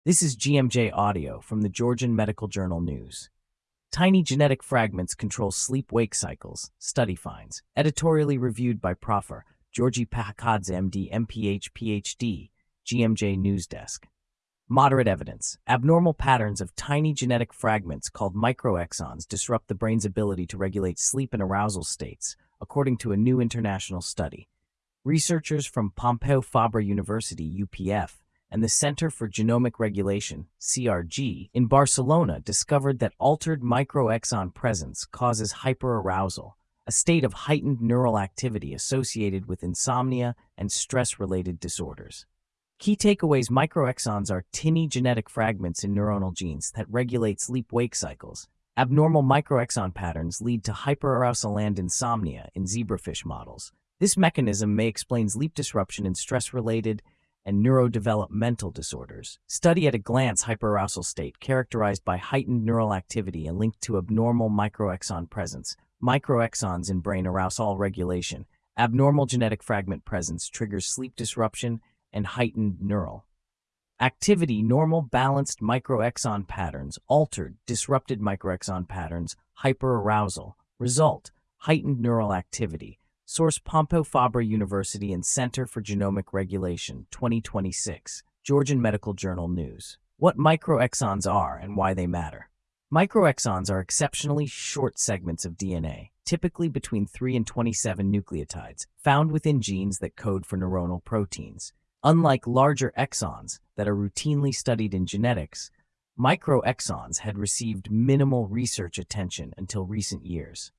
This is GMJ Audio from the Georgian Medical Journal News. Tiny genetic fragments control sleep-wake cycles, study finds. Editorially reviewed by Prof. Georgi Pahakadze, MD, MPH, PhD, GMJ News Desk. Moderate evidence. Abnormal patterns of tiny genetic fragments called microexons disrupt the brain's ability to regulate sleep and arousal states, according to a new international study. Researchers from Pompeu Fabra University, UPF, and the Center for Genomic Regulation, CRG, in Barcelona discovered that altered microexon presence causes hyperarousal, a state of heightened neural activity associated with insomnia and stress-related disorders. Key takeaways: microexons are tiny genetic fragments in neuronal genes that regulate sleep-wake cycles. Abnormal microexon patterns lead to hyperarousal and insomnia in zebrafish models. This mechanism may explain sleep disruption in stress-related and neurodevelopmental disorders. Study at a glance: hyperarousal state characterized by heightened neural activity and linked to abnormal microexon presence. Microexons in brain arousal regulation. Abnormal genetic fragment presence triggers sleep disruption and heightened neural activity. Normal balanced microexon patterns altered, disrupted microexon patterns, hyperarousal. Result: heightened neural activity. Source: Pompeu Fabra University and Center for Genomic Regulation, 2026. Georgian Medical Journal News. What microexons are and why they matter. Microexons are exceptionally short segments of DNA, typically between 3 and 27 nucleotides, found within genes that code for neuronal proteins. Unlike larger exons that are routinely studied in genetics, microexons had received minimal research attention until recent years.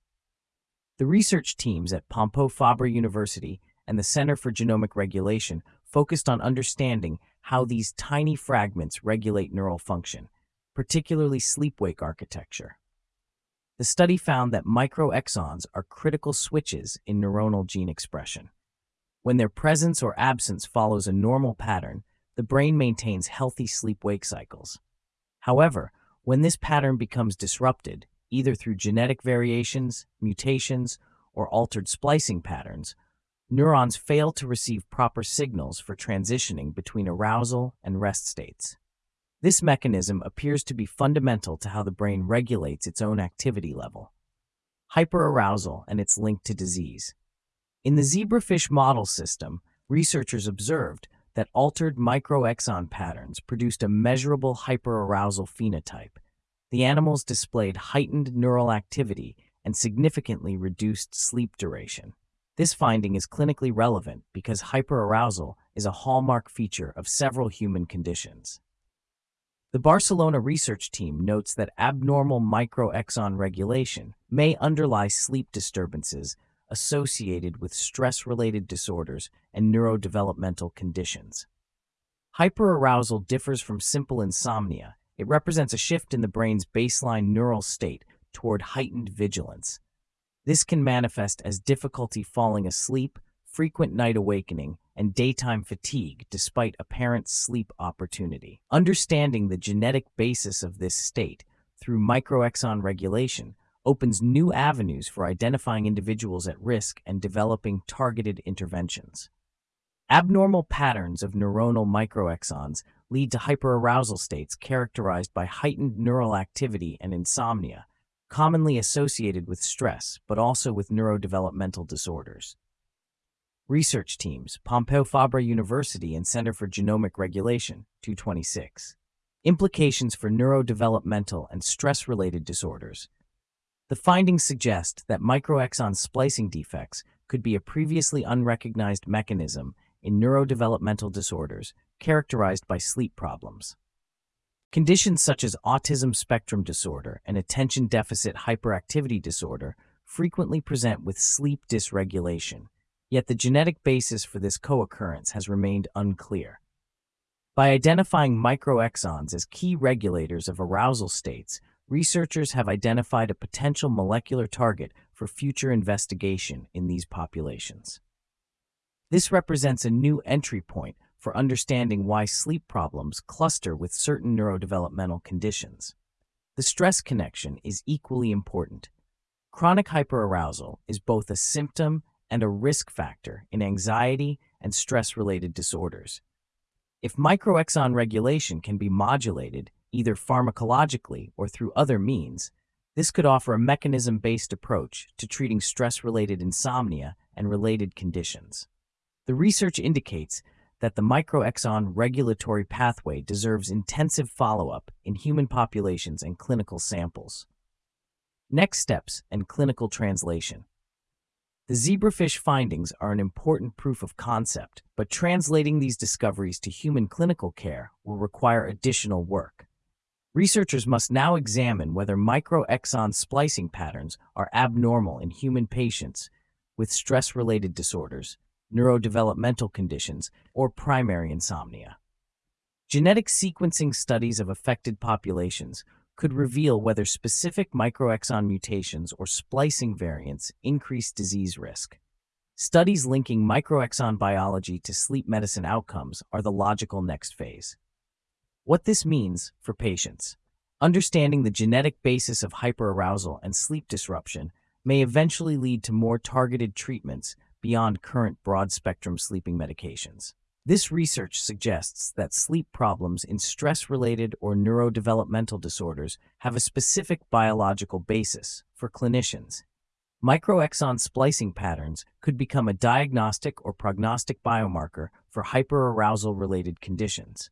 The research teams at Pompeu Fabra University and the Center for Genomic Regulation focused on understanding how these tiny fragments regulate neural function, particularly sleep-wake architecture. The study found that microexons are critical switches in neuronal gene expression. When their presence or absence follows a normal pattern, the brain maintains healthy sleep-wake cycles. However, when this pattern becomes disrupted, either through genetic variations, mutations, or altered splicing patterns, neurons fail to receive proper signals for transitioning between arousal and rest states. This mechanism appears to be fundamental to how the brain regulates its own activity level. Hyperarousal and its link to disease. In the zebrafish model system, researchers observed that altered microexon patterns produced a measurable hyperarousal phenotype. The animals displayed heightened neural activity and significantly reduced sleep duration. This finding is clinically relevant because hyperarousal is a hallmark feature of several human conditions. The Barcelona research team notes that abnormal microexon regulation may underlie sleep disturbances associated with stress-related disorders and neurodevelopmental conditions. Hyperarousal differs from simple insomnia. It represents a shift in the brain's baseline neural state toward heightened vigilance. This can manifest as difficulty falling asleep, frequent night awakening, and daytime fatigue despite apparent sleep opportunity. Understanding the genetic basis of this state through microexon regulation opens new avenues for identifying individuals at risk and developing targeted interventions. Abnormal patterns of neuronal microexons lead to hyperarousal states characterized by heightened neural activity and insomnia, commonly associated with stress, but also with neurodevelopmental disorders. Research teams: Pompeu Fabra University and Center for Genomic Regulation, 2026. Implications for neurodevelopmental and stress-related disorders. The findings suggest that microexon splicing defects could be a previously unrecognized mechanism in neurodevelopmental disorders characterized by sleep problems. Conditions such as autism spectrum disorder and attention deficit hyperactivity disorder frequently present with sleep dysregulation, yet the genetic basis for this co-occurrence has remained unclear. By identifying microexons as key regulators of arousal states, researchers have identified a potential molecular target for future investigation in these populations. This represents a new entry point for understanding why sleep problems cluster with certain neurodevelopmental conditions. The stress connection is equally important. Chronic hyperarousal is both a symptom and a risk factor in anxiety and stress-related disorders. If microexon regulation can be modulated, either pharmacologically or through other means, this could offer a mechanism-based approach to treating stress-related insomnia and related conditions. The research indicates that the microexon regulatory pathway deserves intensive follow-up in human populations and clinical samples. Next steps and clinical translation. The zebrafish findings are an important proof of concept, but translating these discoveries to human clinical care will require additional work. Researchers must now examine whether microexon splicing patterns are abnormal in human patients with stress-related disorders, neurodevelopmental conditions, or primary insomnia. Genetic sequencing studies of affected populations could reveal whether specific microexon mutations or splicing variants increase disease risk. Studies linking microexon biology to sleep medicine outcomes are the logical next phase. What this means for patients. Understanding the genetic basis of hyperarousal and sleep disruption may eventually lead to more targeted treatments beyond current broad-spectrum sleeping medications. This research suggests that sleep problems in stress-related or neurodevelopmental disorders have a specific biological basis for clinicians. Microexon splicing patterns could become a diagnostic or prognostic biomarker for hyperarousal-related conditions.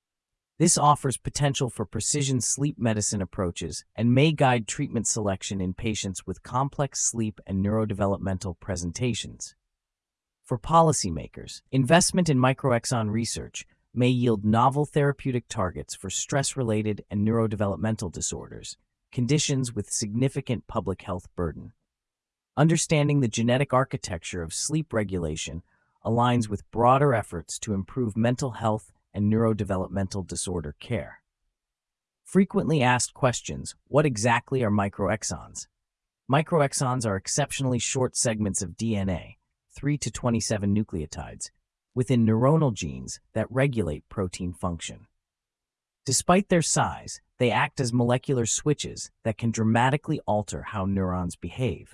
This offers potential for precision sleep medicine approaches and may guide treatment selection in patients with complex sleep and neurodevelopmental presentations. For policymakers, investment in microexon research may yield novel therapeutic targets for stress-related and neurodevelopmental disorders, conditions with significant public health burden. Understanding the genetic architecture of sleep regulation aligns with broader efforts to improve mental health and neurodevelopmental disorder care. Frequently asked questions: what exactly are microexons? Microexons are exceptionally short segments of DNA, 3 to 27 nucleotides, within neuronal genes that regulate protein function. Despite their size, they act as molecular switches that can dramatically alter how neurons behave.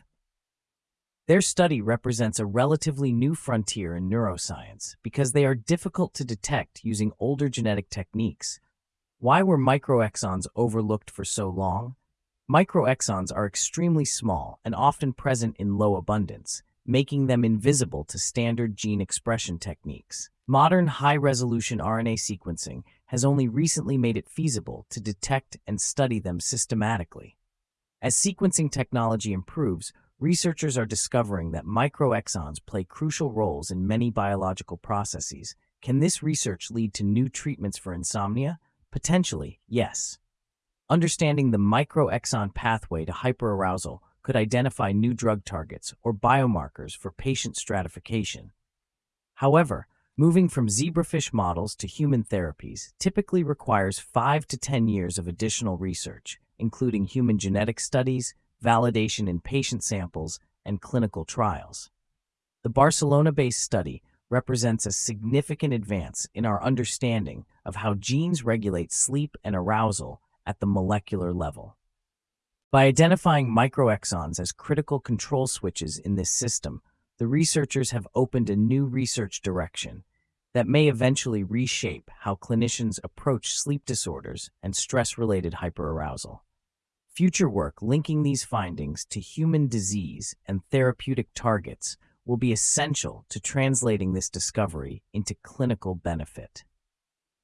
Their study represents a relatively new frontier in neuroscience because they are difficult to detect using older genetic techniques. Why were microexons overlooked for so long? Microexons are extremely small and often present in low abundance, making them invisible to standard gene expression techniques. Modern high-resolution RNA sequencing has only recently made it feasible to detect and study them systematically. As sequencing technology improves, researchers are discovering that microexons play crucial roles in many biological processes. Can this research lead to new treatments for insomnia? Potentially, yes. Understanding the microexon pathway to hyperarousal could identify new drug targets or biomarkers for patient stratification. However, moving from zebrafish models to human therapies typically requires 5 to 10 years of additional research, including human genetic studies, validation in patient samples, and clinical trials. The Barcelona-based study represents a significant advance in our understanding of how genes regulate sleep and arousal at the molecular level. By identifying microexons as critical control switches in this system, the researchers have opened a new research direction that may eventually reshape how clinicians approach sleep disorders and stress-related hyperarousal. Future work linking these findings to human disease and therapeutic targets will be essential to translating this discovery into clinical benefit.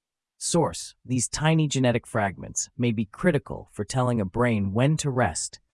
Source: these tiny genetic fragments may be critical for telling a brain when to rest